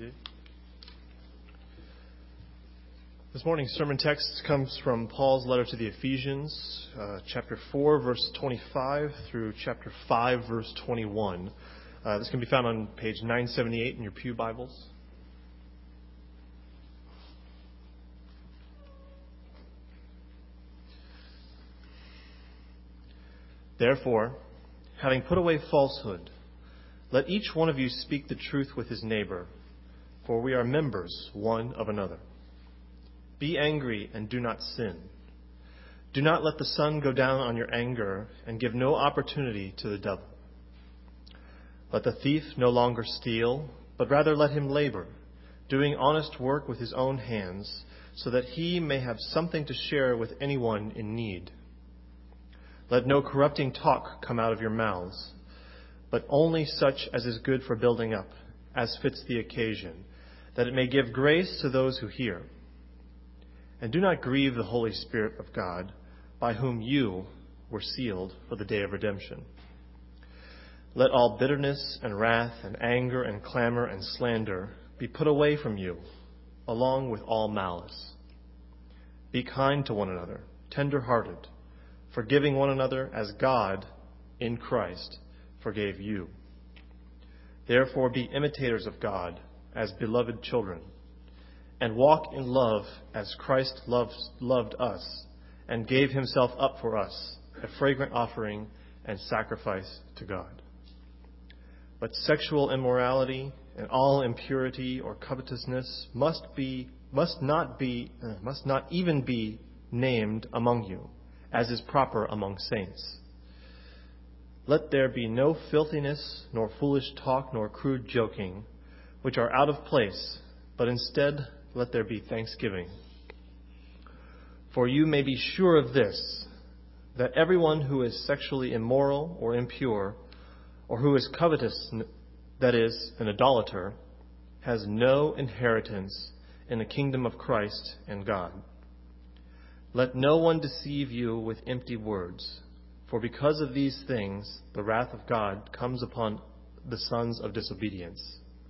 seated. This morning's sermon text comes from Paul's letter to the Ephesians, chapter 4, verse 25 through chapter 5, verse 21. This can be found on page 978 in your pew Bibles. Therefore, having put away falsehood, let each one of you speak the truth with his neighbor, for we are members one of another. Be angry and do not sin. Do not let the sun go down on your anger, and give no opportunity to the devil. Let the thief no longer steal, but rather let him labor, doing honest work with his own hands, so that he may have something to share with anyone in need. Let no corrupting talk come out of your mouths, but only such as is good for building up, as fits the occasion, that it may give grace to those who hear. And do not grieve the Holy Spirit of God, by whom you were sealed for the day of redemption. Let all bitterness and wrath and anger and clamor and slander be put away from you, along with all malice. Be kind to one another, tender-hearted, forgiving one another as God, in Christ, forgave you. Therefore be imitators of God as beloved children, and walk in love as Christ loved us and gave himself up for us, a fragrant offering and sacrifice to God. But sexual immorality and all impurity or covetousness must not even be named among you, as is proper among saints. Let there be no filthiness, nor foolish talk, nor crude joking, which are out of place, but instead let there be thanksgiving. For you may be sure of this, that everyone who is sexually immoral or impure, or who is covetous, that is, an idolater, has no inheritance in the kingdom of Christ and God. Let no one deceive you with empty words, for because of these things the wrath of God comes upon the sons of disobedience.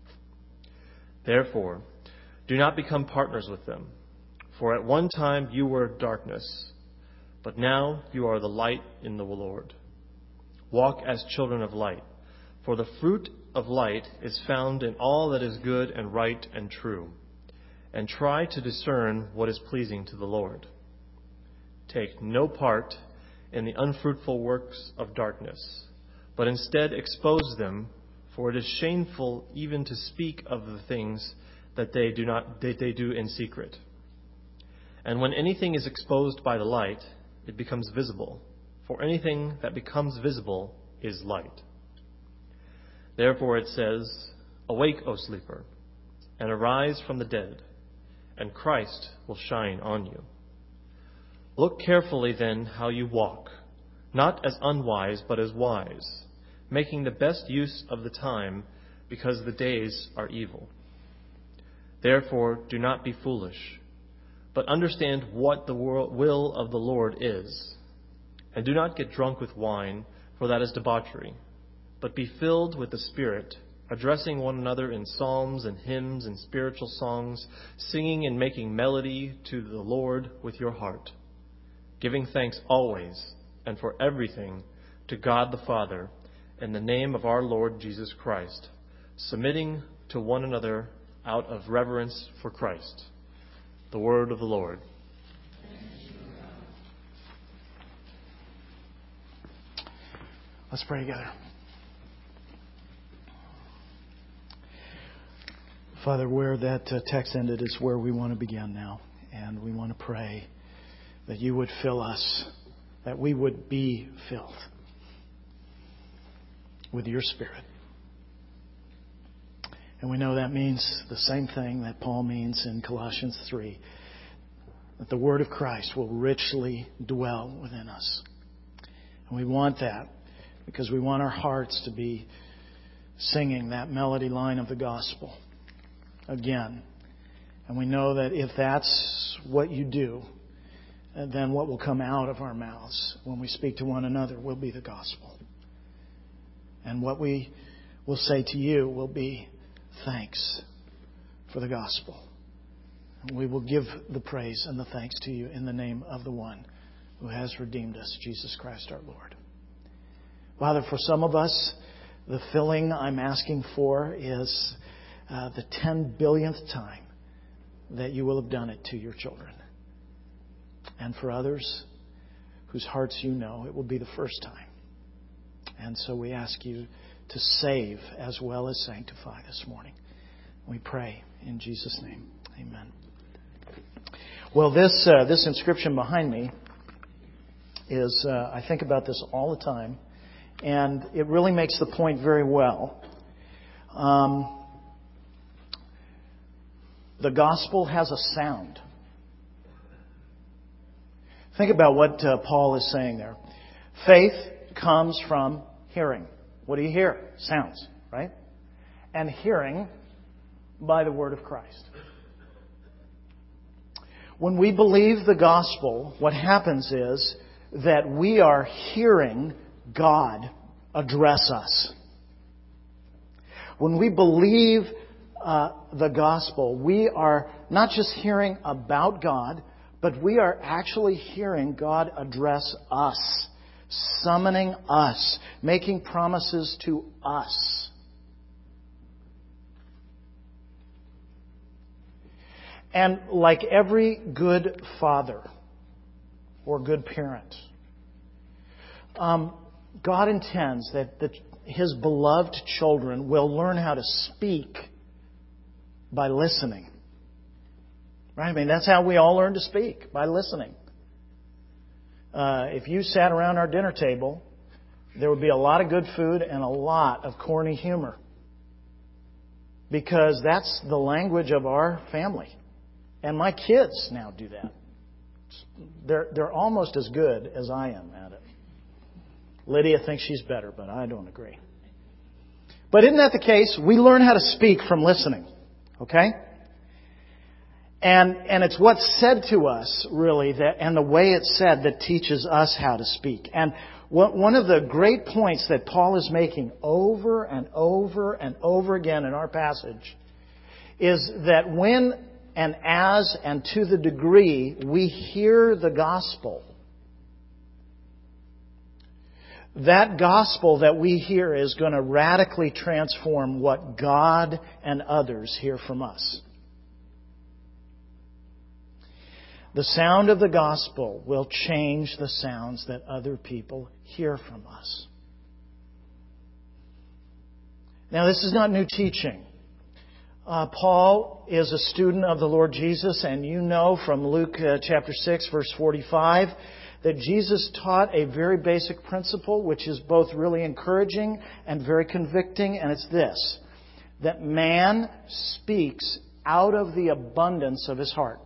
Therefore, do not become partners with them, for at one time you were darkness, but now you are the light in the Lord. Walk as children of light, for the fruit of light is found in all that is good and right and true, and try to discern what is pleasing to the Lord. Take no part in the unfruitful works of darkness, but instead expose them, for it is shameful even to speak of the things that they do in secret. And when anything is exposed by the light, it becomes visible, for anything that becomes visible is light. Therefore it says, "Awake, O sleeper, and arise from the dead, and Christ will shine on you. Look carefully then how you walk, not as unwise, but as wise, making the best use of the time, because the days are evil. Therefore, do not be foolish, but understand what the will of the Lord is. And do not get drunk with wine, for that is debauchery, but be filled with the Spirit, addressing one another in psalms and hymns and spiritual songs, singing and making melody to the Lord with your heart, giving thanks always and for everything to God the Father in the name of our Lord Jesus Christ, submitting to one another out of reverence for Christ." The word of the Lord. Let's pray together. Father, where that text ended is where we want to begin now. And we want to pray that you would fill us, that we would be filled with your Spirit. And we know that means the same thing that Paul means in Colossians 3, that the Word of Christ will richly dwell within us. And we want that because we want our hearts to be singing that melody line of the gospel again. And we know that if that's what you do, then what will come out of our mouths when we speak to one another will be the gospel. And what we will say to you will be thanks for the gospel. And we will give the praise and the thanks to you in the name of the one who has redeemed us, Jesus Christ our Lord. Father, for some of us, the filling I'm asking for is the 10 billionth time that you will have done it to your children. And for others whose hearts you know, it will be the first time. And so we ask you to save as well as sanctify this morning. We pray in Jesus' name. Amen. Well, this inscription behind me is, I think about this all the time, and it really makes the point very well. The gospel has a sound. Think about what Paul is saying there. Faith comes from hearing. What do you hear? Sounds, right? And hearing by the word of Christ. When we believe the gospel, what happens is that we are hearing God address us. When we believe the gospel, we are not just hearing about God, but we are actually hearing God address us, summoning us, making promises to us. And like every good father or good parent, God intends that His beloved children will learn how to speak by listening. Right? I mean, that's how we all learn to speak, by listening. If you sat around our dinner table, there would be a lot of good food and a lot of corny humor. Because that's the language of our family. And my kids now do that. They're almost as good as I am at it. Lydia thinks she's better, but I don't agree. But isn't that the case? We learn how to speak from listening. Okay? And it's what's said to us, really, and the way it's said that teaches us how to speak. And one of the great points that Paul is making over and over and over again in our passage is that when and as and to the degree we hear the gospel, that gospel that we hear is going to radically transform what God and others hear from us. The sound of the gospel will change the sounds that other people hear from us. Now, this is not new teaching. Paul is a student of the Lord Jesus, and you know from Luke chapter 6, verse 45, that Jesus taught a very basic principle, which is both really encouraging and very convicting, and it's this: that man speaks out of the abundance of his heart.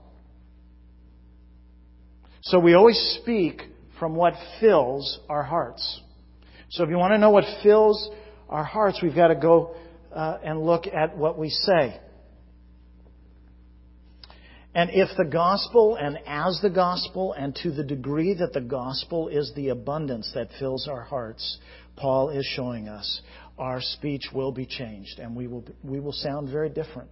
So we always speak from what fills our hearts. So if you want to know what fills our hearts, we've got to go and look at what we say. And if the gospel, and as the gospel, and to the degree that the gospel is the abundance that fills our hearts, Paul is showing us our speech will be changed, and we will sound very different.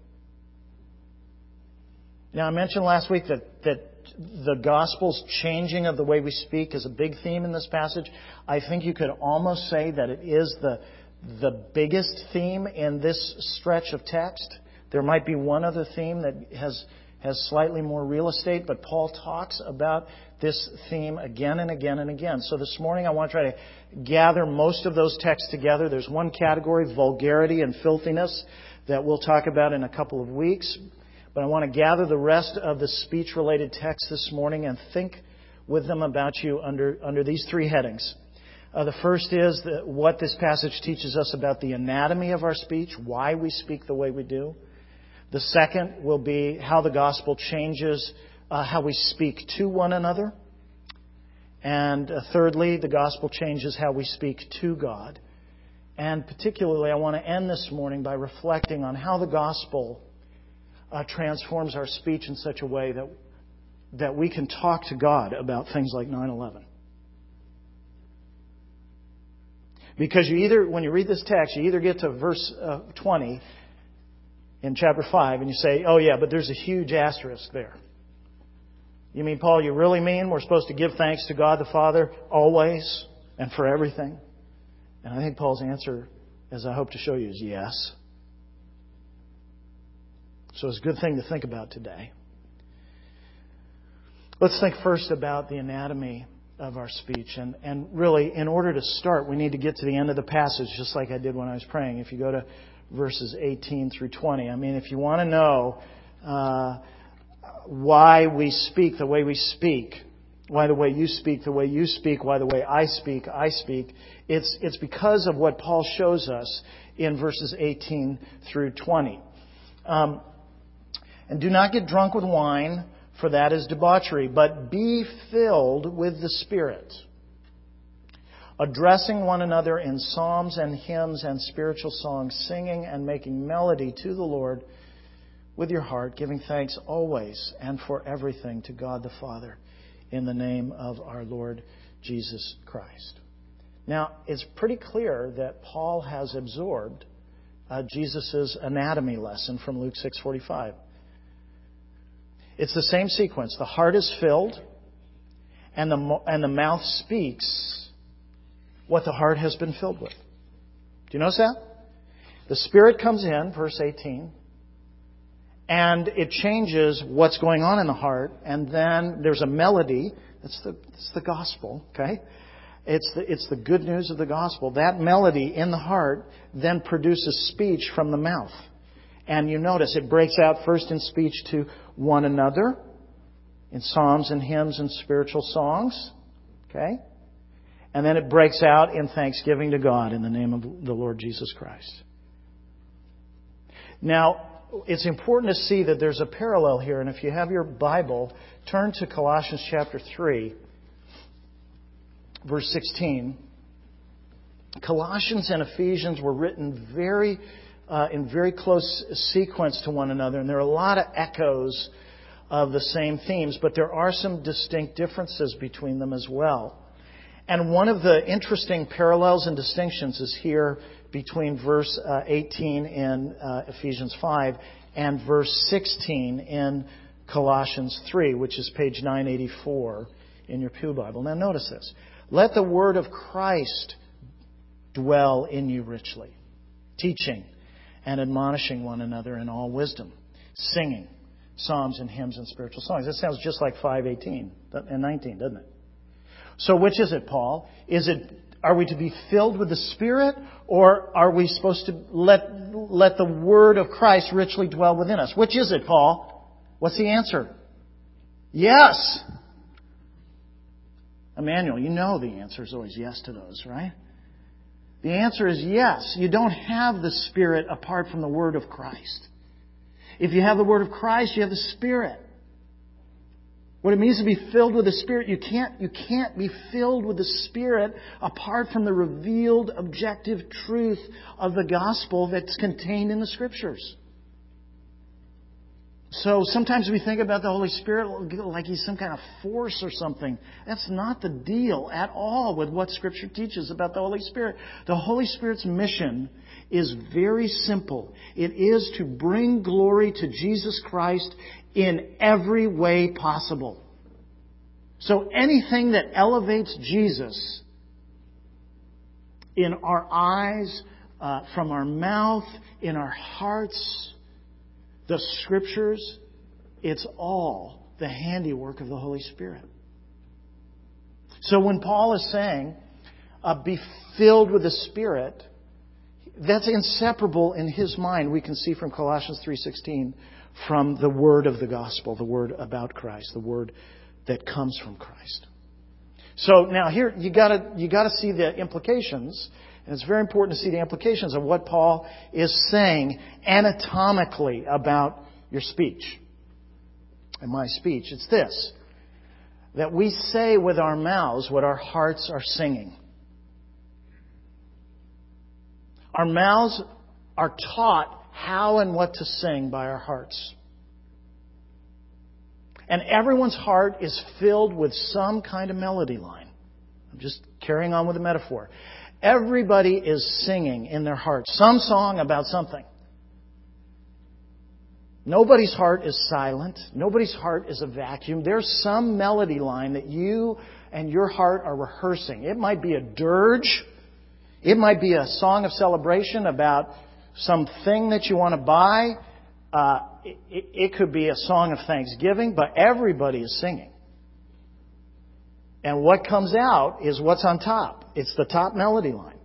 Now, I mentioned last week that the gospel's changing of the way we speak is a big theme in this passage. I think you could almost say that it is the biggest theme in this stretch of text. There might be one other theme that has slightly more real estate, but Paul talks about this theme again and again and again. So this morning I want to try to gather most of those texts together. There's one category, vulgarity and filthiness, that we'll talk about in a couple of weeks. But I want to gather the rest of the speech-related texts this morning and think with them about you under these three headings. The first is what this passage teaches us about the anatomy of our speech, why we speak the way we do. The second will be how the gospel changes how we speak to one another. And thirdly, the gospel changes how we speak to God. And particularly, I want to end this morning by reflecting on how the gospel transforms our speech in such a way that we can talk to God about things like 9/11. Because when you read this text, you either get to verse 20 in chapter 5, and you say, oh yeah, but there's a huge asterisk there. You mean, Paul, you really mean we're supposed to give thanks to God the Father always and for everything? And I think Paul's answer, as I hope to show you, is yes. So it's a good thing to think about today. Let's think first about the anatomy of our speech. And really, in order to start, we need to get to the end of the passage, just like I did when I was praying. If you go to verses 18 through 20, I mean, if you want to know why we speak the way we speak, why the way you speak the way you speak, why the way I speak, it's because of what Paul shows us in verses 18 through 20. And do not get drunk with wine, for that is debauchery, but be filled with the Spirit, addressing one another in psalms and hymns and spiritual songs, singing and making melody to the Lord with your heart, giving thanks always and for everything to God the Father in the name of our Lord Jesus Christ. Now, it's pretty clear that Paul has absorbed Jesus' anatomy lesson from Luke 6:45. It's the same sequence. The heart is filled, and the mouth speaks what the heart has been filled with. Do you notice that? The Spirit comes in, verse 18, and it changes what's going on in the heart, and then there's a melody. It's the gospel, okay? It's the good news of the gospel. That melody in the heart then produces speech from the mouth. And you notice it breaks out first in speech to one another, in psalms and hymns and spiritual songs, okay? And then it breaks out in thanksgiving to God in the name of the Lord Jesus Christ. Now, it's important to see that there's a parallel here. And if you have your Bible, turn to Colossians chapter 3, verse 16. Colossians and Ephesians were written in very close sequence to one another. And there are a lot of echoes of the same themes, but there are some distinct differences between them as well. And one of the interesting parallels and distinctions is here between verse 18 in Ephesians 5 and verse 16 in Colossians 3, which is page 984 in your Pew Bible. Now notice this. Let the word of Christ dwell in you richly, teaching and admonishing one another in all wisdom, singing psalms and hymns and spiritual songs. That sounds just like 5:18 and 19, doesn't it? So which is it, Paul? Are we to be filled with the Spirit, or are we supposed to let the Word of Christ richly dwell within us? Which is it, Paul? What's the answer? Yes. Emmanuel, you know the answer is always yes to those, right? The answer is yes. You don't have the Spirit apart from the Word of Christ. If you have the Word of Christ, you have the Spirit. What it means to be filled with the Spirit, you can't be filled with the Spirit apart from the revealed objective truth of the gospel that's contained in the Scriptures. So sometimes we think about the Holy Spirit like He's some kind of force or something. That's not the deal at all with what Scripture teaches about the Holy Spirit. The Holy Spirit's mission is very simple. It is to bring glory to Jesus Christ in every way possible. So anything that elevates Jesus in our eyes, from our mouth, in our hearts, the Scriptures, it's all the handiwork of the Holy Spirit. So when Paul is saying, be filled with the Spirit, that's inseparable in his mind. We can see from Colossians 3:16 from the word of the gospel, the word about Christ, the word that comes from Christ. So now here you got to see the implications, and it's very important to see the implications of what Paul is saying anatomically about your speech and my speech. It's this: that we say with our mouths what our hearts are singing. Our mouths are taught how and what to sing by our hearts. And everyone's heart is filled with some kind of melody line. I'm just carrying on with the metaphor. Everybody is singing in their heart some song about something. Nobody's heart is silent. Nobody's heart is a vacuum. There's some melody line that you and your heart are rehearsing. It might be a dirge. It might be a song of celebration about something that you want to buy. It could be a song of thanksgiving, but everybody is singing. And what comes out is what's on top. It's the top melody line.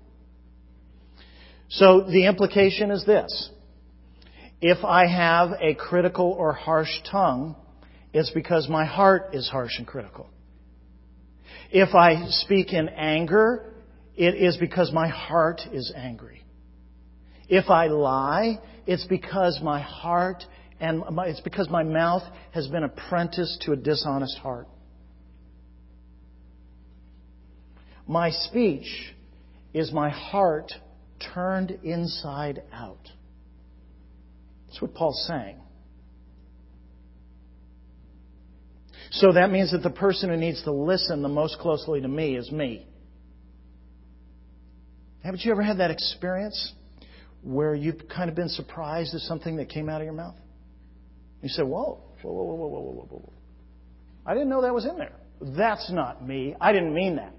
So the implication is this. If I have a critical or harsh tongue, it's because my heart is harsh and critical. If I speak in anger, it is because my heart is angry. If I lie, it's because my heart and it's because my mouth has been apprenticed to a dishonest heart. My speech is my heart turned inside out. That's what Paul's saying. So that means that the person who needs to listen the most closely to me is me. Haven't you ever had that experience where you've kind of been surprised at something that came out of your mouth? You say, whoa. I didn't know that was in there. That's not me. I didn't mean that.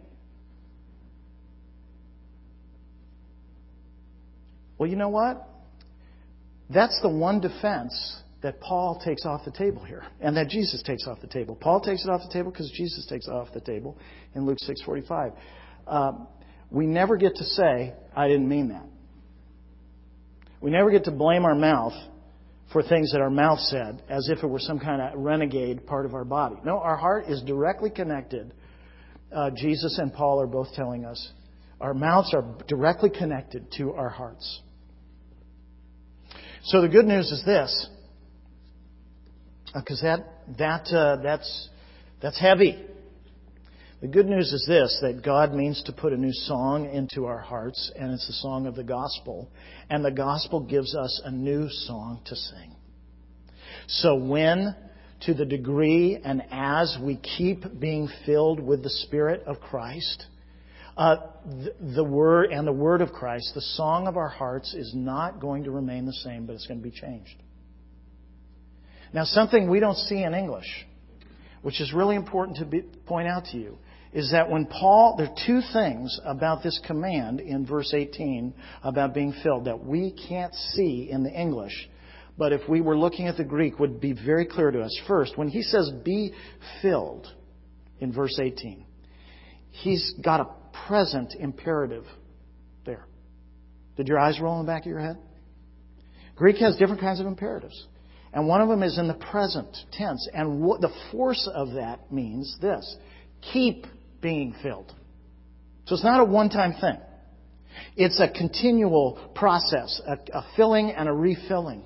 Well, you know what? That's the one defense that Paul takes off the table here, and that Jesus takes off the table. Paul takes it off the table because Jesus takes it off the table in Luke 6:45. We never get to say, I didn't mean that. We never get to blame our mouth for things that our mouth said as if it were some kind of renegade part of our body. No, our heart is directly connected. Jesus and Paul are both telling us our mouths are directly connected to our hearts. So the good news is this, because that's heavy. The good news is this, that God means to put a new song into our hearts, and it's the song of the gospel. And the gospel gives us a new song to sing. So when, to the degree and as we keep being filled with the Spirit of Christ, the Word of Christ, the song of our hearts is not going to remain the same, but it's going to be changed. Now, something we don't see in English, which is really important to point out to you, is that when Paul, there are two things about this command in verse 18 about being filled that we can't see in the English, but if we were looking at the Greek, would be very clear to us. First, when he says be filled in verse 18, he's got a present imperative there. Did your eyes roll in the back of your head? Greek has different kinds of imperatives. And one of them is in the present tense. And what the force of that means this. Keep being filled. So it's not a one-time thing. It's a continual process, a filling and a refilling.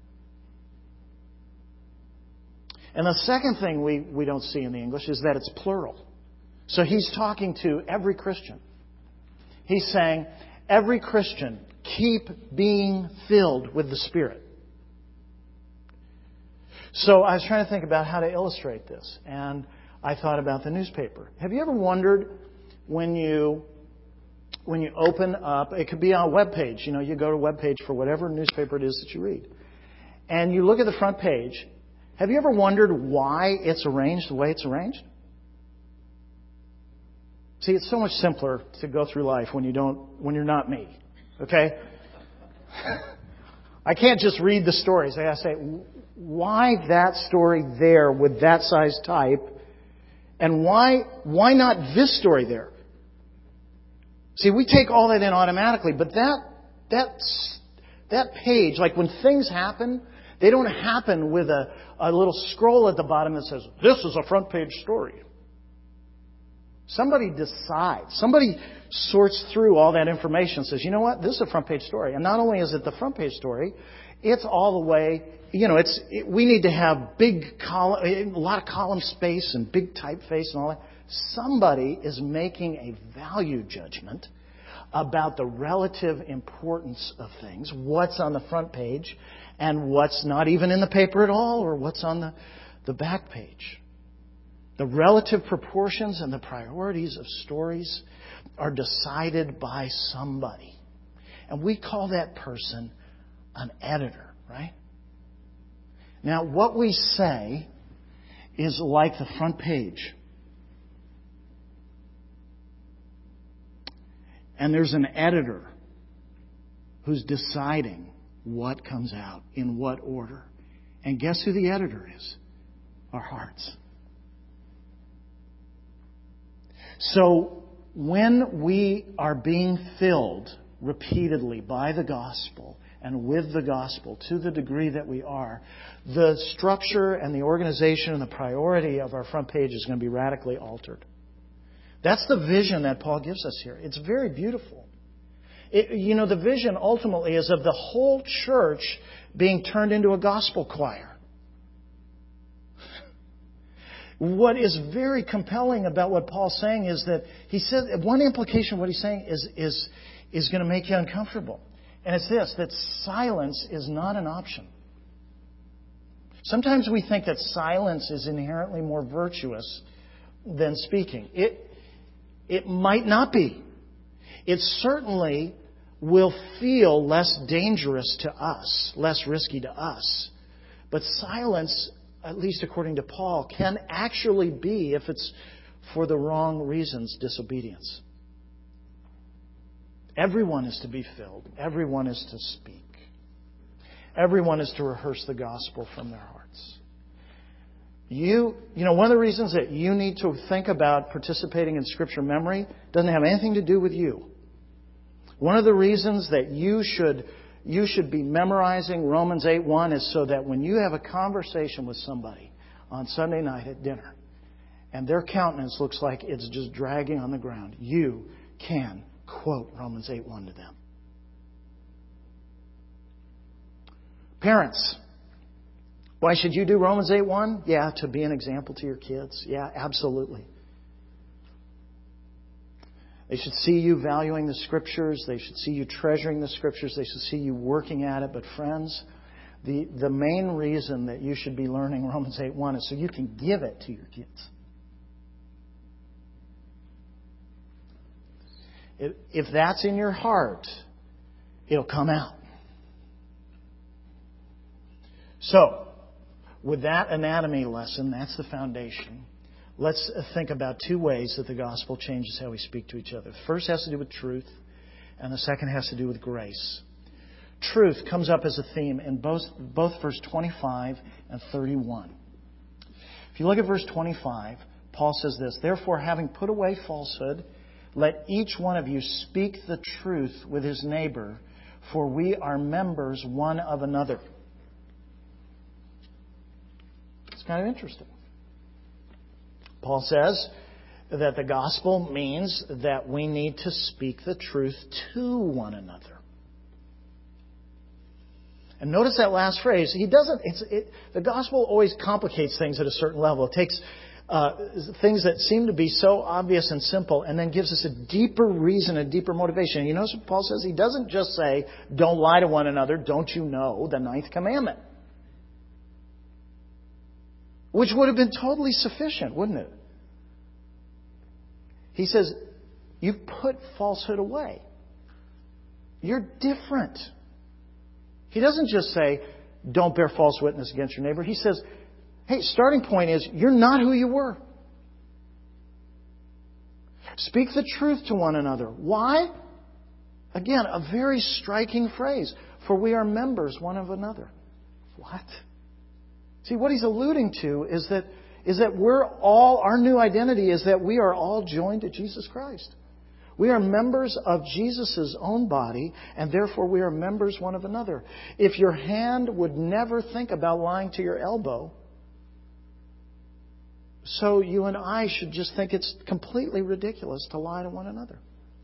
And the second thing we don't see in the English is that it's plural. So he's talking to every Christian. He's saying, every Christian, keep being filled with the Spirit. So I was trying to think about how to illustrate this, and I thought about the newspaper. Have you ever wondered when you open up, it could be on a web page, you go to a web page for whatever newspaper it is that you read, and you look at the front page, have you ever wondered why it's arranged the way it's arranged? See, it's so much simpler to go through life when you're not me. Okay? I can't just read the stories. I gotta say, why that story there with that size type? And why not this story there? See, we take all that in automatically, but that page, like when things happen, they don't happen with a little scroll at the bottom that says, this is a front page story. Somebody decides. Somebody sorts through all that information and says, you know what? This is a front page story. And not only is it the front page story, it's all the way, we need to have a lot of column space and big typeface and all that. Somebody is making a value judgment about the relative importance of things, what's on the front page and what's not even in the paper at all, or what's on the back page. The relative proportions and the priorities of stories are decided by somebody. And we call that person an editor, right? Now, what we say is like the front page. And there's an editor who's deciding what comes out, in what order. And guess who the editor is? Our hearts. So when we are being filled repeatedly by the gospel and with the gospel to the degree that we are, the structure and the organization and the priority of our front page is going to be radically altered. That's the vision that Paul gives us here. It's very beautiful. The vision ultimately is of the whole church being turned into a gospel choir. What is very compelling about what Paul's saying is that he said one implication of what he's saying is going to make you uncomfortable. And it's this, that silence is not an option. Sometimes we think that silence is inherently more virtuous than speaking. It might not be. It certainly will feel less dangerous to us, less risky to us. But silence, at least according to Paul, can actually be, if it's for the wrong reasons, disobedience. Everyone is to be filled. Everyone is to speak. Everyone is to rehearse the gospel from their hearts. One of the reasons that you need to think about participating in Scripture memory doesn't have anything to do with you. One of the reasons that you should be memorizing Romans 8:1 is so that when you have a conversation with somebody on Sunday night at dinner and their countenance looks like it's just dragging on the ground, you can quote Romans 8:1 to them. Parents, why should you do Romans 8:1? Yeah, to be an example to your kids. Yeah, absolutely. They should see you valuing the Scriptures. They should see you treasuring the Scriptures. They should see you working at it. But friends, the main reason that you should be learning Romans 8:1 is so you can give it to your kids. If that's in your heart, it'll come out. So, with that anatomy lesson, that's the foundation. Let's think about two ways that the gospel changes how we speak to each other. The first has to do with truth, and the second has to do with grace. Truth comes up as a theme in both verse 25 and 31. If you look at verse 25, Paul says this, "Therefore, having put away falsehood, let each one of you speak the truth with his neighbor, for we are members one of another." It's kind of interesting. Paul says that the gospel means that we need to speak the truth to one another. And notice that last phrase. The gospel always complicates things at a certain level. It takes things that seem to be so obvious and simple and then gives us a deeper reason, a deeper motivation. And you notice what Paul says? He doesn't just say, don't lie to one another, don't you know the 9th commandment? Which would have been totally sufficient, wouldn't it? He says, you've put falsehood away. You're different. He doesn't just say, don't bear false witness against your neighbor. He says, hey, starting point is, you're not who you were. Speak the truth to one another. Why? Again, a very striking phrase. For we are members one of another. What? See, what he's alluding to is that our new identity is that we are all joined to Jesus Christ. We are members of Jesus' own body, and therefore we are members one of another. If your hand would never think about lying to your elbow, so you and I should just think it's completely ridiculous to lie to one another.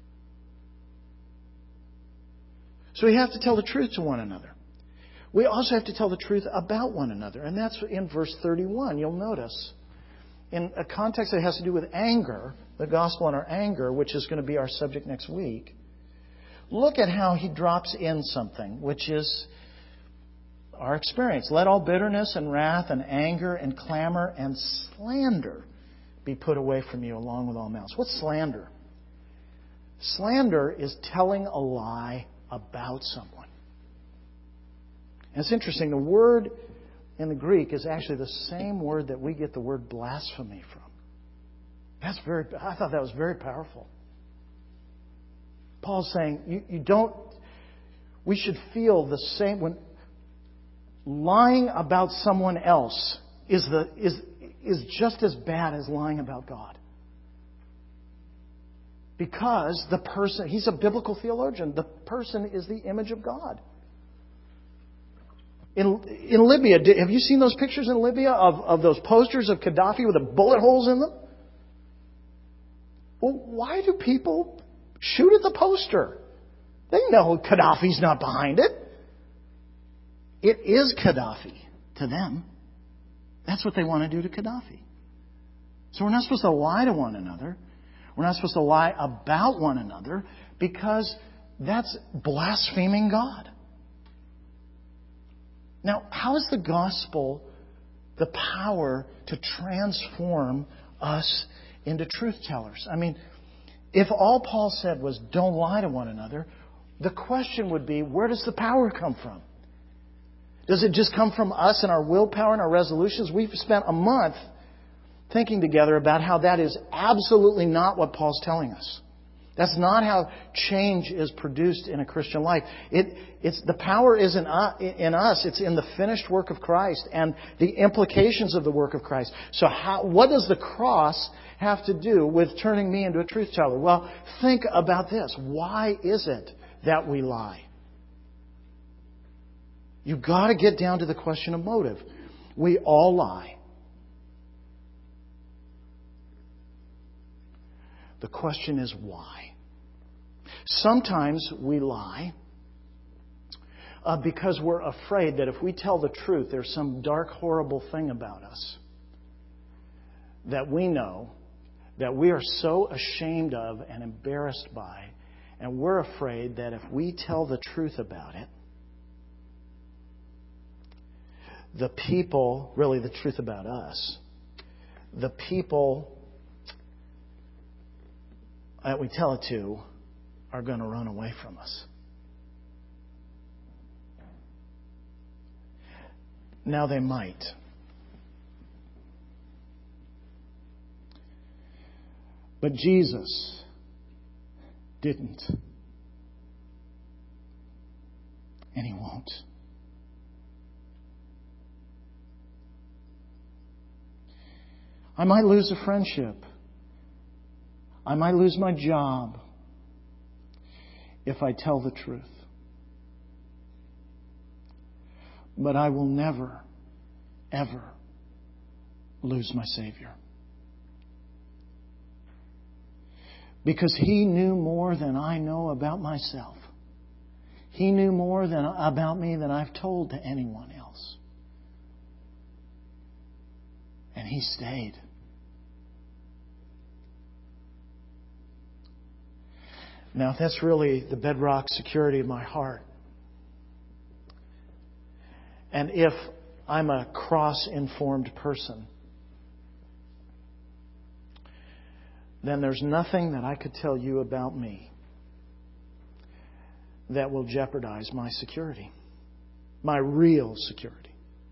So we have to tell the truth to one another. We also have to tell the truth about one another. And that's in verse 31, you'll notice. In a context that has to do with anger, the gospel and our anger, which is going to be our subject next week, look at how he drops in something, which is our experience. Let all bitterness and wrath and anger and clamor and slander be put away from you along with all malice. What's slander? Slander is telling a lie about someone. And it's interesting, the word in the Greek is actually the same word that we get the word blasphemy from. I thought that was very powerful. Paul's saying we should feel the same when lying about someone else is just as bad as lying about God. Because the person, he's a biblical theologian, the person is the image of God. In Libya, have you seen those pictures in Libya of those posters of Gaddafi with the bullet holes in them? Well, why do people shoot at the poster? They know Gaddafi's not behind it. It is Gaddafi to them. That's what they want to do to Gaddafi. So we're not supposed to lie to one another. We're not supposed to lie about one another because that's blaspheming God. Now, how is the gospel the power to transform us into truth tellers? I mean, if all Paul said was don't lie to one another, the question would be, where does the power come from? Does it just come from us and our willpower and our resolutions? We've spent a month thinking together about how that is absolutely not what Paul's telling us. That's not how change is produced in a Christian life. The power isn't in us. It's in the finished work of Christ and the implications of the work of Christ. So what does the cross have to do with turning me into a truth teller? Well, think about this. Why is it that we lie? You've got to get down to the question of motive. We all lie. The question is why. Sometimes we lie because we're afraid that if we tell the truth, there's some dark, horrible thing about us that we know, that we are so ashamed of and embarrassed by, and we're afraid that if we tell the truth about it, the people, really the truth about us, the people that we tell it to are going to run away from us. Now they might. But Jesus didn't. And He won't. I might lose a friendship. I might lose my job if I tell the truth. But I will never, ever lose my Savior. Because He knew more than I know about myself. He knew more about me than I've told to anyone else. And He stayed. Now, that's really the bedrock security of my heart. And if I'm a cross-informed person, then there's nothing that I could tell you about me that will jeopardize my security, my real security.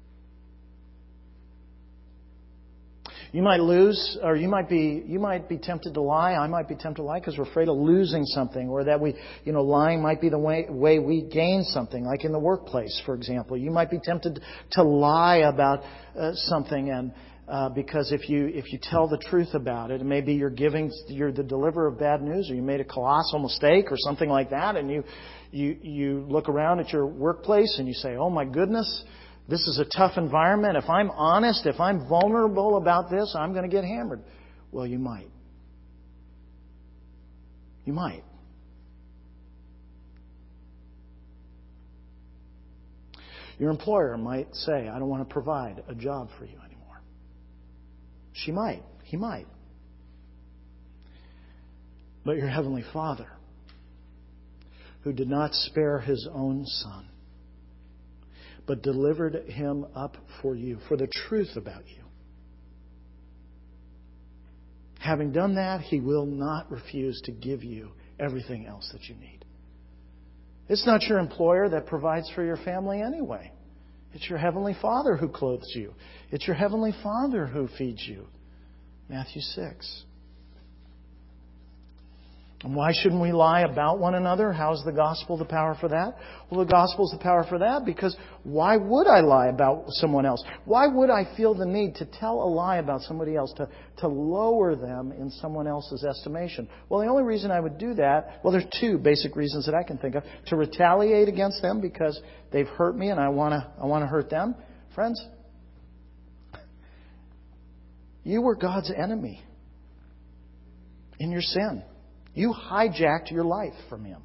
You might lose, or you might be tempted to lie. I might be tempted to lie because we're afraid of losing something, or that lying might be the way we gain something, like in the workplace, for example. You might be tempted to lie about something, and because if you tell the truth about it, maybe you're the deliverer of bad news, or you made a colossal mistake, or something like that, and you look around at your workplace and you say, "Oh my goodness. This is a tough environment. If I'm honest, if I'm vulnerable about this, I'm going to get hammered." Well, you might. You might. Your employer might say, "I don't want to provide a job for you anymore." She might. He might. But your Heavenly Father, who did not spare His own Son, but delivered Him up for you, for the truth about you. Having done that, He will not refuse to give you everything else that you need. It's not your employer that provides for your family anyway. It's your Heavenly Father who clothes you. It's your Heavenly Father who feeds you. Matthew 6. And why shouldn't we lie about one another? How's the gospel the power for that? Well, the gospel is the power for that because why would I lie about someone else? Why would I feel the need to tell a lie about somebody else, to lower them in someone else's estimation? Well, the only reason I would do that, well, there's two basic reasons that I can think of. To retaliate against them because they've hurt me and I want to hurt them. Friends, you were God's enemy in your sin. You hijacked your life from Him.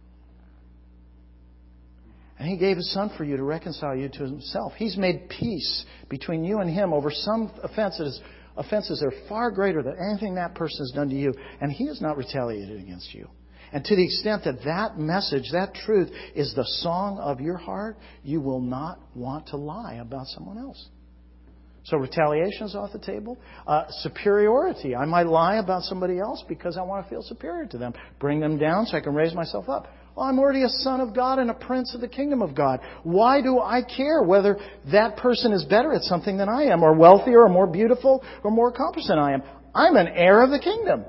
And He gave His Son for you to reconcile you to Himself. He's made peace between you and Him over some offenses that are far greater than anything that person has done to you. And He has not retaliated against you. And to the extent that that message, that truth, is the song of your heart, you will not want to lie about someone else. So retaliation is off the table. Superiority. I might lie about somebody else because I want to feel superior to them. Bring them down so I can raise myself up. Well, I'm already a son of God and a prince of the kingdom of God. Why do I care whether that person is better at something than I am, or wealthier, or more beautiful, or more accomplished than I am? I'm an heir of the kingdom.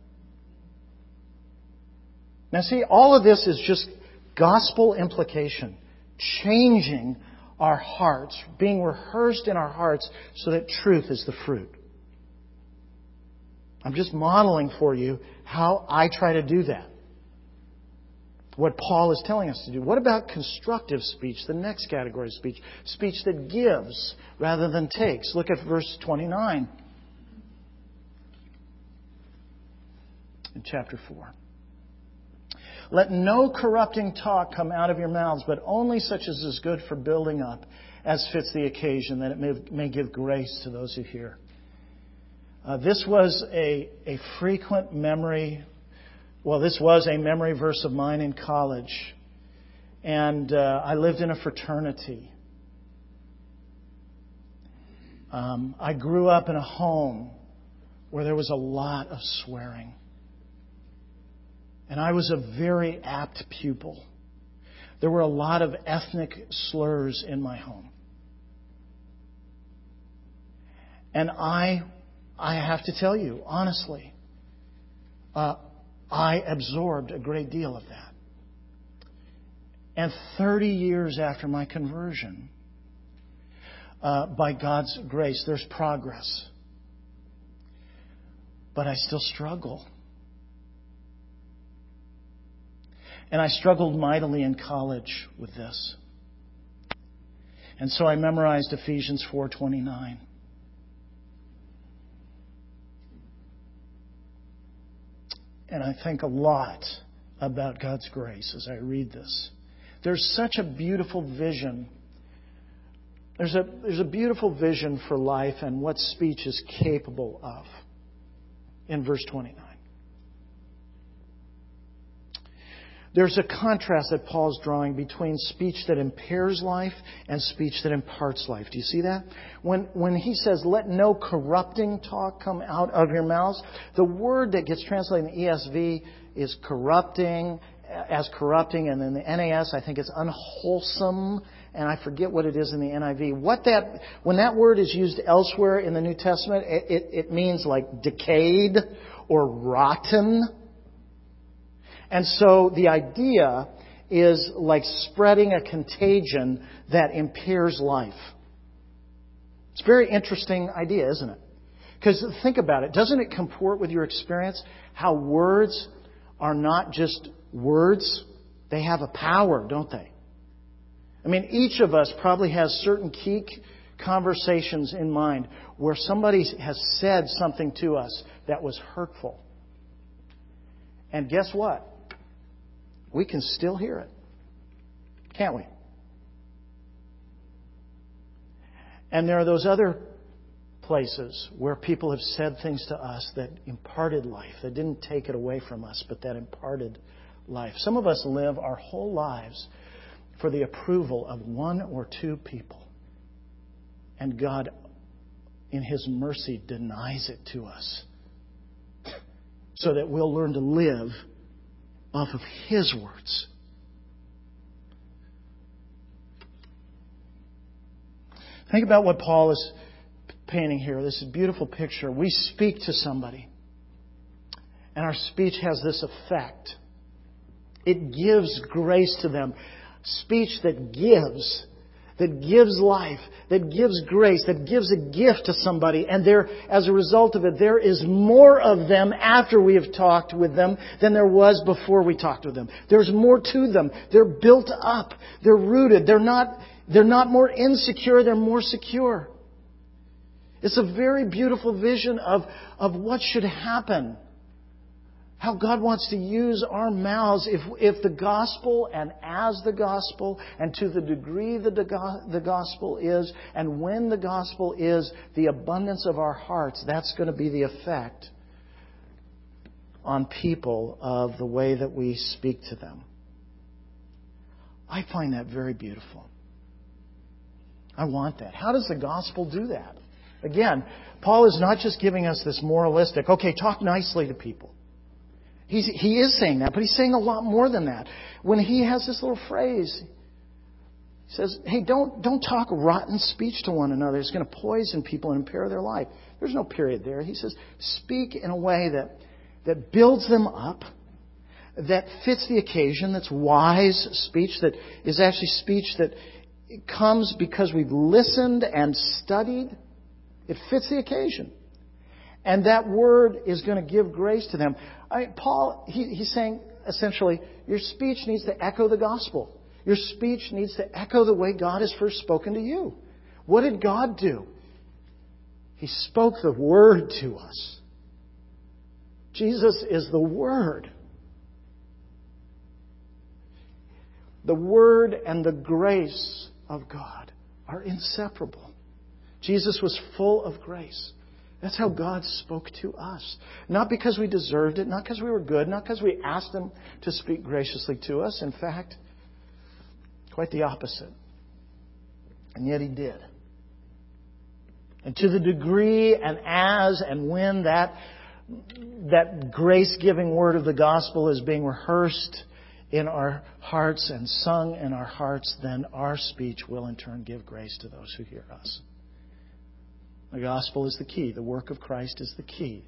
Now see, all of this is just gospel implication. Changing our hearts, being rehearsed in our hearts so that truth is the fruit. I'm just modeling for you how I try to do that. What Paul is telling us to do. What about constructive speech, the next category of speech? Speech that gives rather than takes. Look at verse 29 in chapter 4. Let no corrupting talk come out of your mouths, but only such as is good for building up, as fits the occasion, that it may give grace to those who hear. This was a frequent memory. Well, this was a memory verse of mine in college. And I lived in a fraternity. I grew up in a home where there was a lot of swearing. And I was a very apt pupil. There were a lot of ethnic slurs in my home. And I have to tell you, honestly, I absorbed a great deal of that. And 30 years after my conversion, by God's grace, there's progress. But I still struggle. And I struggled mightily in college with this. And so I memorized Ephesians 4:29. And I think a lot about God's grace as I read this. There's such a beautiful vision. There's a beautiful vision for life and what speech is capable of in verse 29. There's a contrast that Paul's drawing between speech that impairs life and speech that imparts life. Do you see that? When he says, let no corrupting talk come out of your mouths, the word that gets translated in the ESV is corrupting, and in the NAS I think it's unwholesome, and I forget what it is in the NIV. When that word is used elsewhere in the New Testament, it means like decayed or rotten. And so the idea is like spreading a contagion that impairs life. It's a very interesting idea, isn't it? Because think about it. Doesn't it comport with your experience how words are not just words? They have a power, don't they? I mean, each of us probably has certain key conversations in mind where somebody has said something to us that was hurtful. And guess what? We can still hear it. Can't we? And there are those other places where people have said things to us that imparted life, that didn't take it away from us, but that imparted life. Some of us live our whole lives for the approval of one or two people. And God, in His mercy, denies it to us so that we'll learn to live off of His words. Think about what Paul is painting here. This is a beautiful picture. We speak to somebody, and our speech has this effect. It gives grace to them. Speech that gives life, that gives grace, that gives a gift to somebody. And as a result of it, there is more of them after we have talked with them than there was before we talked with them. There's more to them. They're built up. They're rooted. They're not more insecure. They're more secure. It's a very beautiful vision of what should happen. How God wants to use our mouths if the gospel and as the gospel and to the degree that the gospel is and when the gospel is the abundance of our hearts, that's going to be the effect on people of the way that we speak to them. I find that very beautiful. I want that. How does the gospel do that? Again, Paul is not just giving us this moralistic, okay, talk nicely to people. He is saying that, but he's saying a lot more than that. When he has this little phrase, he says, hey, don't talk rotten speech to one another. It's going to poison people and impair their life. There's no period there. He says, speak in a way that builds them up, that fits the occasion, that's wise speech, that is actually speech that comes because we've listened and studied. It fits the occasion. And that word is going to give grace to them. Paul, he's saying, essentially, your speech needs to echo the gospel. Your speech needs to echo the way God has first spoken to you. What did God do? He spoke the Word to us. Jesus is the Word. The Word and the grace of God are inseparable. Jesus was full of grace. That's how God spoke to us. Not because we deserved it, not because we were good, not because we asked Him to speak graciously to us. In fact, quite the opposite. And yet He did. And to the degree and as and when that grace-giving word of the gospel is being rehearsed in our hearts and sung in our hearts, then our speech will in turn give grace to those who hear us. The gospel is the key. The work of Christ is the key.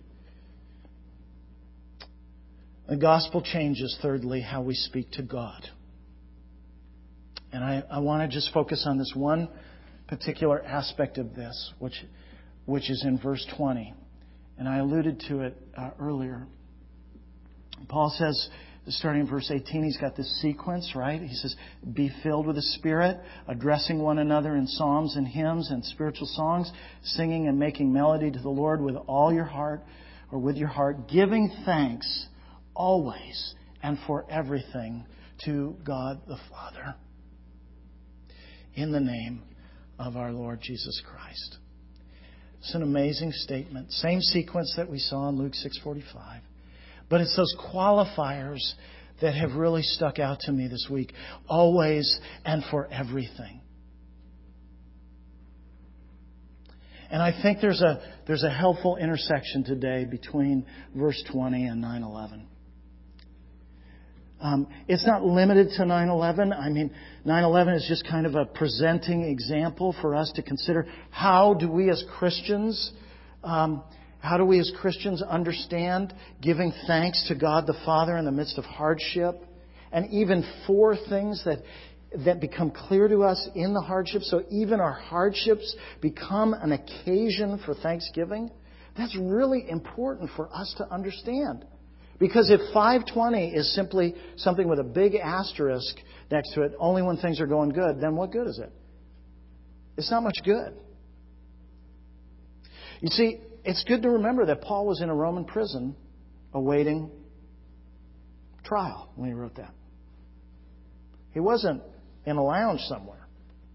The gospel changes, thirdly, how we speak to God. And I want to just focus on this one particular aspect of this, which is in verse 20. And I alluded to it earlier. Paul says, starting in verse 18, he's got this sequence, right? He says, be filled with the Spirit, addressing one another in psalms and hymns and spiritual songs, singing and making melody to the Lord with all your heart or with your heart, giving thanks always and for everything to God the Father in the name of our Lord Jesus Christ. It's an amazing statement. Same sequence that we saw in Luke 6:45. But it's those qualifiers that have really stuck out to me this week. Always and for everything. And I think there's a helpful intersection today between verse 20 and 9:11. It's not limited to 9/11. I mean, 9/11 is just kind of a presenting example for us to consider. How do we as Christians understand giving thanks to God the Father in the midst of hardship? And even for things that become clear to us in the hardship. So even our hardships become an occasion for thanksgiving. That's really important for us to understand. Because if 520 is simply something with a big asterisk next to it, only when things are going good, then what good is it? It's not much good. You see, it's good to remember that Paul was in a Roman prison awaiting trial when he wrote that. He wasn't in a lounge somewhere.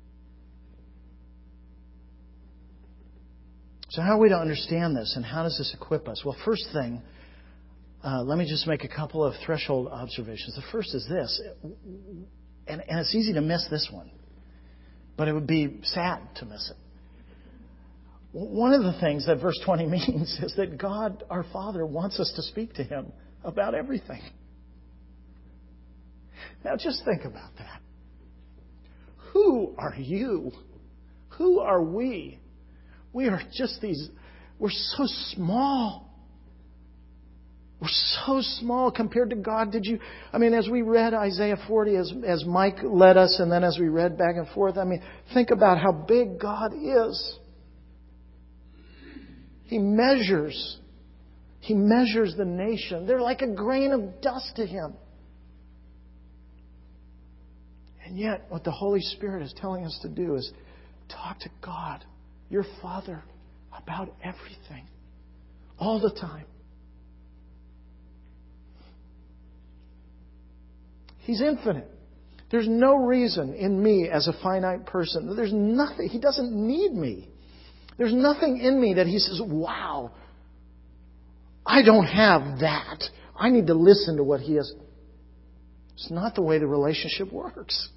So how are we to understand this, and how does this equip us? Well, first thing, let me just make a couple of threshold observations. The first is this, and it's easy to miss this one, but it would be sad to miss it. One of the things that verse 20 means is that God, our Father, wants us to speak to Him about everything. Now just think about that. Who are you? Who are we? We are just we're so small. We're so small compared to God. As we read Isaiah 40, as Mike led us, and then as we read back and forth, think about how big God is. He measures the nation. They're like a grain of dust to Him. And yet, what the Holy Spirit is telling us to do is talk to God, your Father, about everything. All the time. He's infinite. There's no reason in me as a finite person. There's nothing. He doesn't need me. There's nothing in me that He says, wow, I don't have that. I need to listen to what He has. It's not the way the relationship works.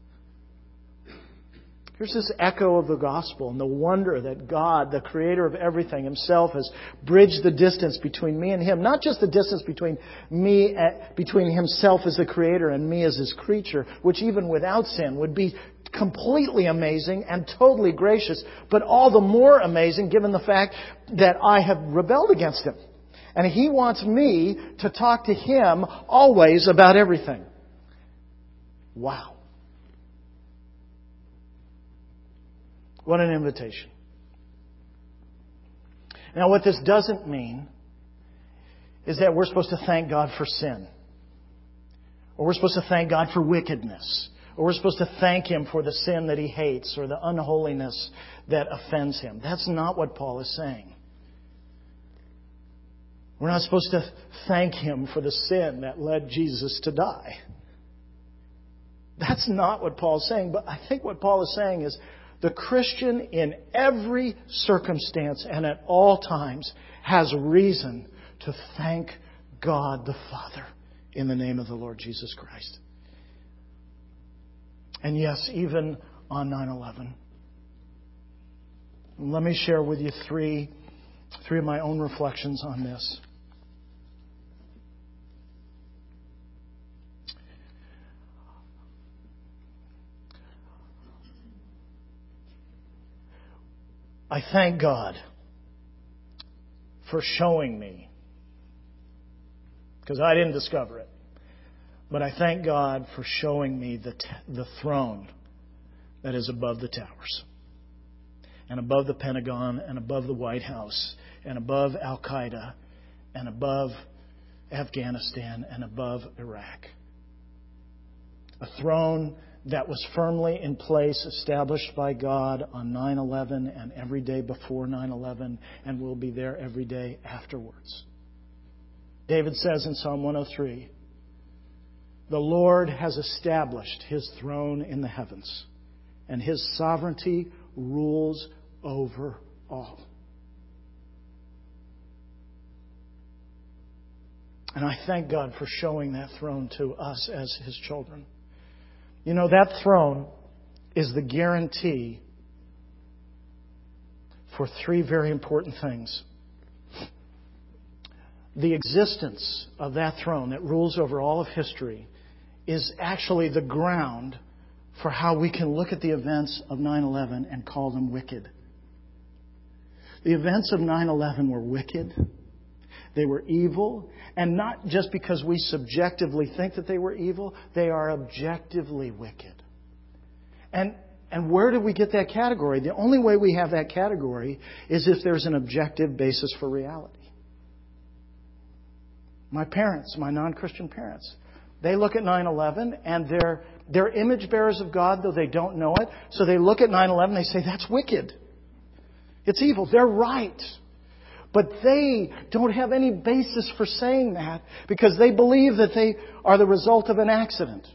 Here's this echo of the gospel and the wonder that God, the Creator of everything Himself, has bridged the distance between me and Him. Not just the distance between Himself as the Creator and me as His creature, which even without sin would be completely amazing and totally gracious, but all the more amazing given the fact that I have rebelled against Him. And He wants me to talk to Him always about everything. Wow. What an invitation. Now, what this doesn't mean is that we're supposed to thank God for sin. Or we're supposed to thank God for wickedness. Or we're supposed to thank Him for the sin that He hates or the unholiness that offends Him. That's not what Paul is saying. We're not supposed to thank Him for the sin that led Jesus to die. That's not what Paul is saying. But I think what Paul is saying is the Christian in every circumstance and at all times has reason to thank God the Father in the name of the Lord Jesus Christ. And yes, even on 9/11. Let me share with you three of my own reflections on this. I thank God for showing me, because I didn't discover it, but I thank God for showing me the throne that is above the towers, and above the Pentagon, and above the White House, and above Al-Qaeda, and above Afghanistan, and above Iraq. A throne that was firmly in place, established by God on 9/11 and every day before 9/11, and will be there every day afterwards. David says in Psalm 103, "The Lord has established His throne in the heavens, and His sovereignty rules over all." And I thank God for showing that throne to us as His children. You know, that throne is the guarantee for three very important things. The existence of that throne that rules over all of history is actually the ground for how we can look at the events of 9/11 and call them wicked. The events of 9/11 were wicked. They were evil, and not just because we subjectively think that they were evil, they are objectively wicked. And where do we get that category? The only way we have that category is if there's an objective basis for reality. My parents, my non-Christian parents, they look at 9/11 and they're image bearers of God, though they don't know it. So they look at 9/11 and they say, that's wicked. It's evil. They're right. But they don't have any basis for saying that because they believe that they are the result of an accident.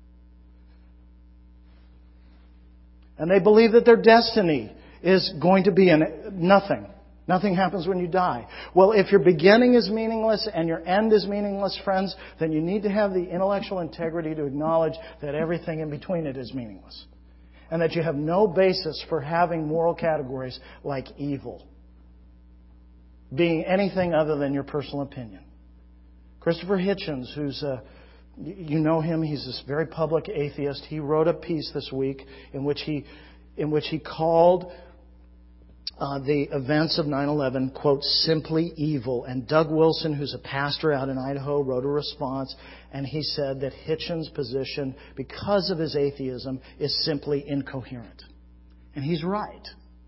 And they believe that their destiny is going to be nothing. Nothing happens when you die. Well, if your beginning is meaningless and your end is meaningless, friends, then you need to have the intellectual integrity to acknowledge that everything in between it is meaningless. And that you have no basis for having moral categories like evil being anything other than your personal opinion. Christopher Hitchens, you know him, he's this very public atheist. He wrote a piece this week in which he in which he called the events of 9/11, quote, simply evil. And Doug Wilson, who's a pastor out in Idaho, wrote a response, and he said that Hitchens' position, because of his atheism, is simply incoherent. And he's right.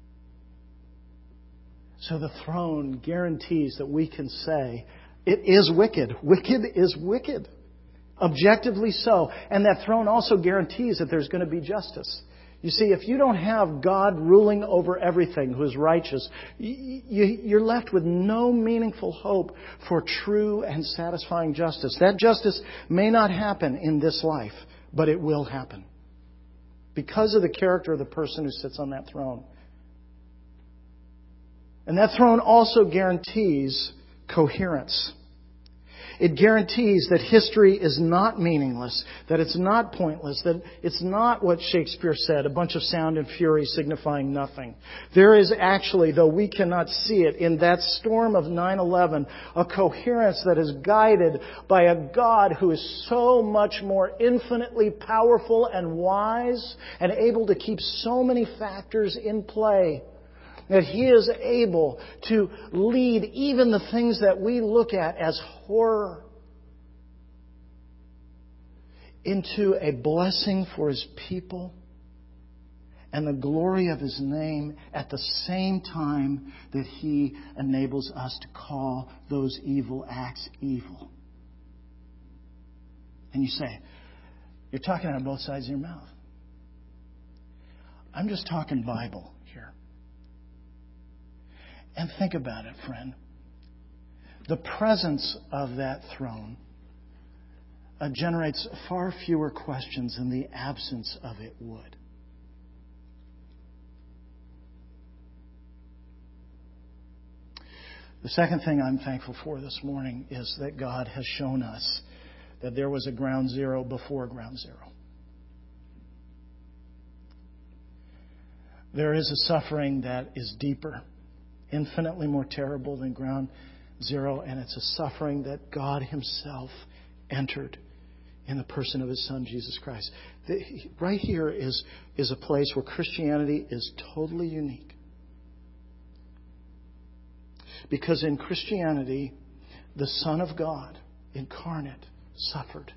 So the throne guarantees that we can say, it is wicked. Wicked is wicked. Objectively so. And that throne also guarantees that there's going to be justice. You see, if you don't have God ruling over everything who is righteous, you're left with no meaningful hope for true and satisfying justice. That justice may not happen in this life, but it will happen. Because of the character of the person who sits on that throne. And that throne also guarantees coherence. It guarantees that history is not meaningless, that it's not pointless, that it's not what Shakespeare said, a bunch of sound and fury signifying nothing. There is actually, though we cannot see it, in that storm of 9/11, a coherence that is guided by a God who is so much more infinitely powerful and wise and able to keep so many factors in play, that He is able to lead even the things that we look at as horror into a blessing for His people and the glory of His name at the same time that He enables us to call those evil acts evil. And you say, you're talking out of both sides of your mouth. I'm just talking Bible here. And think about it, friend. The presence of that throne generates far fewer questions than the absence of it would. The second thing I'm thankful for this morning is that God has shown us that there was a ground zero before ground zero. There is a suffering that is deeper, infinitely more terrible than ground zero, and it's a suffering that God Himself entered in the person of His Son, Jesus Christ. Right here is a place where Christianity is totally unique. Because in Christianity, the Son of God, incarnate, suffered.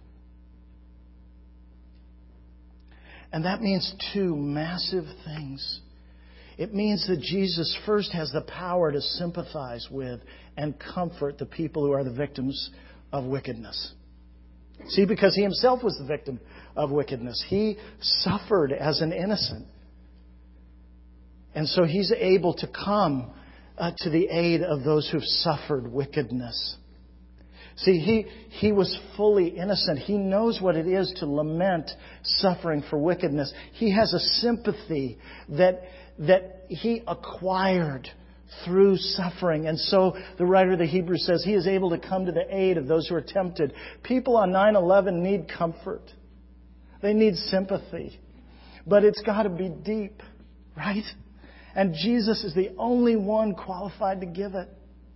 And that means two massive things. It means that Jesus first has the power to sympathize with and comfort the people who are the victims of wickedness. See, because He Himself was the victim of wickedness. He suffered as an innocent. And so He's able to come to the aid of those who've suffered wickedness. See, he was fully innocent. He knows what it is to lament suffering for wickedness. He has a sympathy that He acquired through suffering. And so the writer of the Hebrews says He is able to come to the aid of those who are tempted. People on 9/11 need comfort. They need sympathy. But it's got to be deep, right? And Jesus is the only one qualified to give it.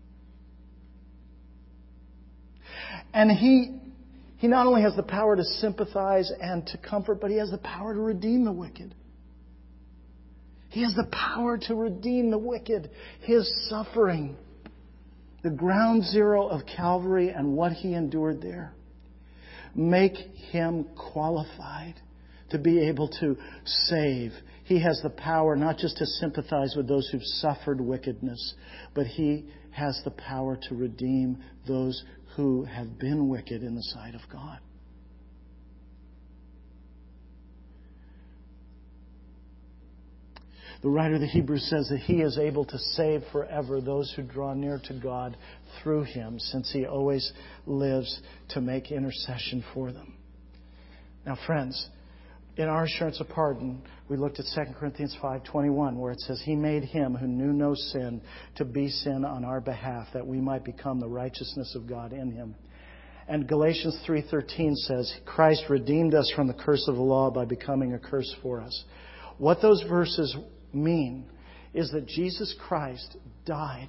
And He not only has the power to sympathize and to comfort, but He has the power to redeem the wicked. He has the power to redeem the wicked. His suffering, the ground zero of Calvary and what He endured there, make Him qualified to be able to save. He has the power not just to sympathize with those who've suffered wickedness, but He has the power to redeem those who have been wicked in the sight of God. The writer of the Hebrews says that He is able to save forever those who draw near to God through Him, since He always lives to make intercession for them. Now, friends, in our assurance of pardon, we looked at 2 Corinthians 5:21, where it says, He made Him who knew no sin to be sin on our behalf, that we might become the righteousness of God in Him. And Galatians 3:13 says, Christ redeemed us from the curse of the law by becoming a curse for us. What those verses mean is that Jesus Christ died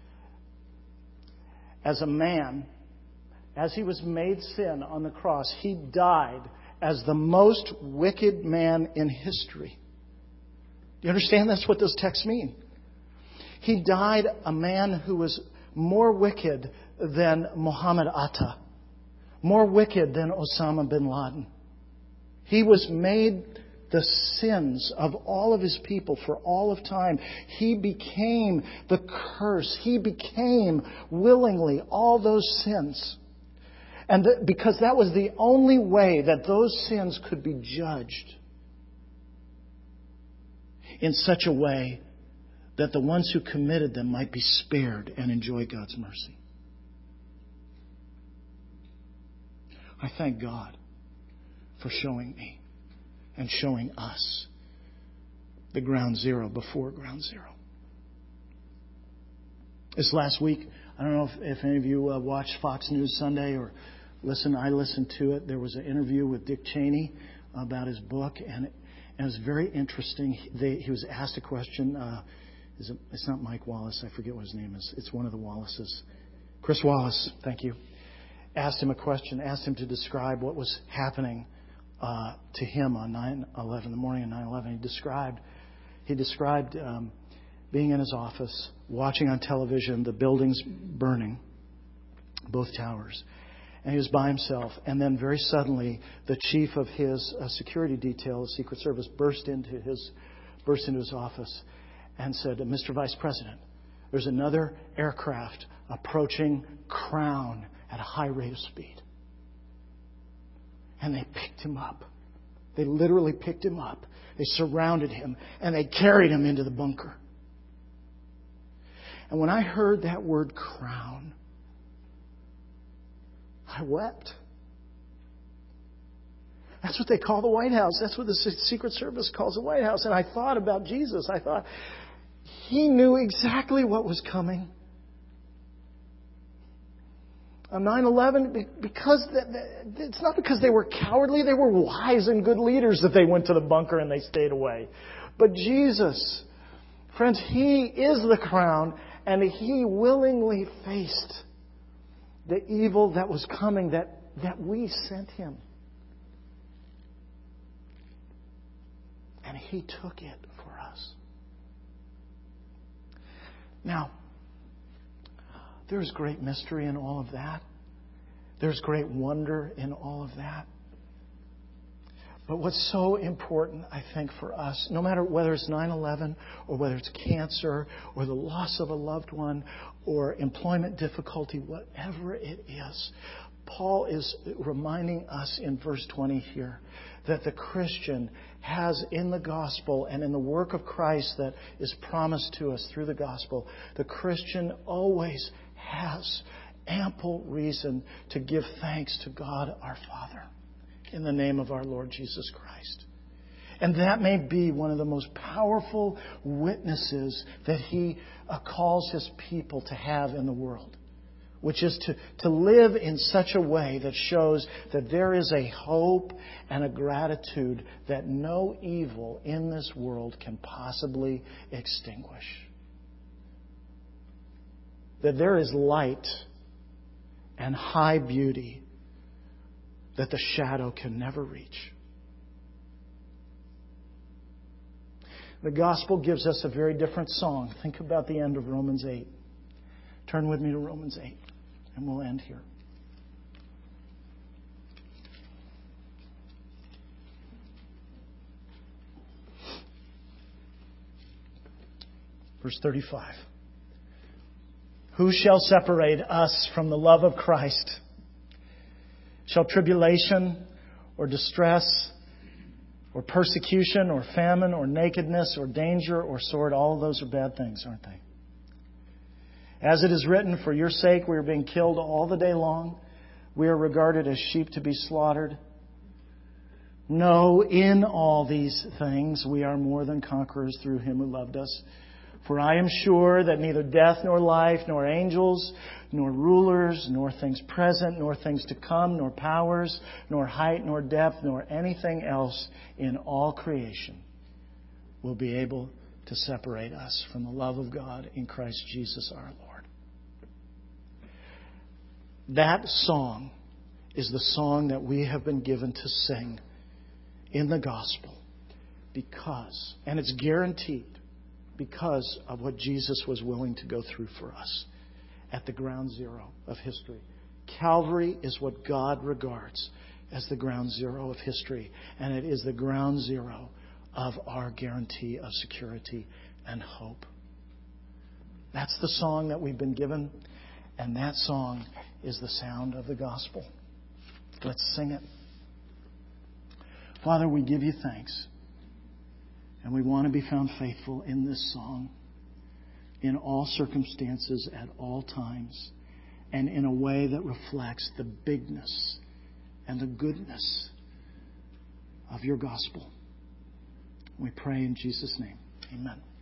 as a man. As He was made sin on the cross, He died as the most wicked man in history. You understand that's what those texts mean? He died a man who was more wicked than Muhammad Atta, more wicked than Osama bin Laden. He was made the sins of all of His people for all of time. He became the curse. He became willingly all those sins. And because that was the only way that those sins could be judged in such a way that the ones who committed them might be spared and enjoy God's mercy. I thank God for showing me and showing us the ground zero before ground zero. This last week, I don't know if any of you watched Fox News Sunday or I listened to it. There was an interview with Dick Cheney about his book, and it was very interesting. He was asked a question. It's not Mike Wallace. I forget what his name is. It's one of the Wallaces. Chris Wallace, thank you. Asked him a question, asked him to describe what was happening to him on 9/11, the morning of 9/11. He described being in his office, watching on television the buildings burning, both towers. And he was by himself. And then very suddenly, the chief of his security detail, the Secret Service, burst into his office and said, "Mr. Vice President, there's another aircraft approaching Crown at a high rate of speed." And they picked him up. They literally picked him up. They surrounded him and they carried him into the bunker. And when I heard that word Crown, I wept. That's what they call the White House. That's what the Secret Service calls the White House. And I thought about Jesus. I thought, He knew exactly what was coming. On 9/11, because it's not because they were cowardly. They were wise and good leaders that they went to the bunker and they stayed away. But Jesus, friends, He is the crown, and He willingly faced the evil that was coming that we sent Him. And He took it for us. Now, there's great mystery in all of that. There's great wonder in all of that. But what's so important, I think, for us, no matter whether it's 9/11 or whether it's cancer or the loss of a loved one or employment difficulty, whatever it is, Paul is reminding us in verse 20 here that the Christian has in the gospel and in the work of Christ that is promised to us through the gospel, the Christian always has ample reason to give thanks to God our Father in the name of our Lord Jesus Christ. And that may be one of the most powerful witnesses that He calls His people to have in the world, which is to live in such a way that shows that there is a hope and a gratitude that no evil in this world can possibly extinguish. That there is light and high beauty that the shadow can never reach. The gospel gives us a very different song. Think about the end of Romans 8. Turn with me to Romans 8, and we'll end here. Verse 35. Who shall separate us from the love of Christ? Shall tribulation or distress or persecution or famine or nakedness or danger or sword, all of those are bad things, aren't they? As it is written, for your sake we are being killed all the day long. We are regarded as sheep to be slaughtered. No, in all these things we are more than conquerors through Him who loved us. For I am sure that neither death nor life, nor angels, nor rulers, nor things present, nor things to come, nor powers, nor height, nor depth, nor anything else in all creation will be able to separate us from the love of God in Christ Jesus our Lord. That song is the song that we have been given to sing in the gospel, and it's guaranteed, because of what Jesus was willing to go through for us at the ground zero of history. Calvary is what God regards as the ground zero of history, and it is the ground zero of our guarantee of security and hope. That's the song that we've been given, and that song is the sound of the gospel. Let's sing it. Father, we give you thanks, and we want to be found faithful in this song, in all circumstances, at all times, and in a way that reflects the bigness and the goodness of your gospel. We pray in Jesus' name. Amen.